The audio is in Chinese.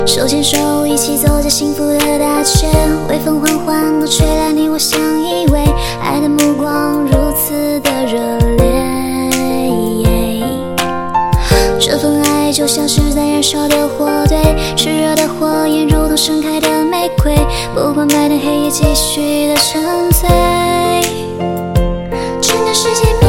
手牵手一起走在幸福的大街，微风缓缓地吹来，你我相依偎，爱的目光如此的热烈。这份爱就像是在燃烧的火堆，炽热的火焰如同盛开的玫瑰，不管白天黑夜继续的沉醉。整个世界